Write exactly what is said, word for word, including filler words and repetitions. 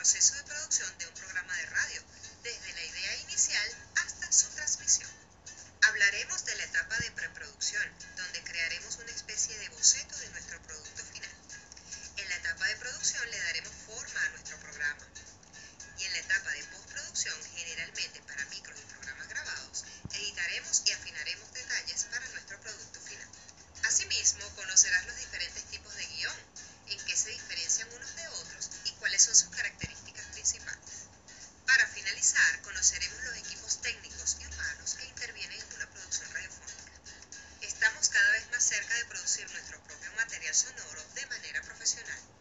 proceso de producción de un programa de radio, desde la idea inicial hasta su transmisión. Hablaremos de la etapa de preproducción, donde crearemos una especie de boceto de nuestro producto final. En la etapa de producción le daremos forma a nuestro programa. Y en la etapa de postproducción, generalmente para micros y programas grabados, editaremos y afinaremos detalles para nuestro producto final. Asimismo, conocerás los diferentes tipos de guión, en qué se diferencian unos de otros y cuáles son sus características principales. Para finalizar, conoceremos los equipos técnicos y humanos que intervienen en una producción radiofónica. Estamos cada vez más cerca de producir nuestro propio material sonoro de manera profesional.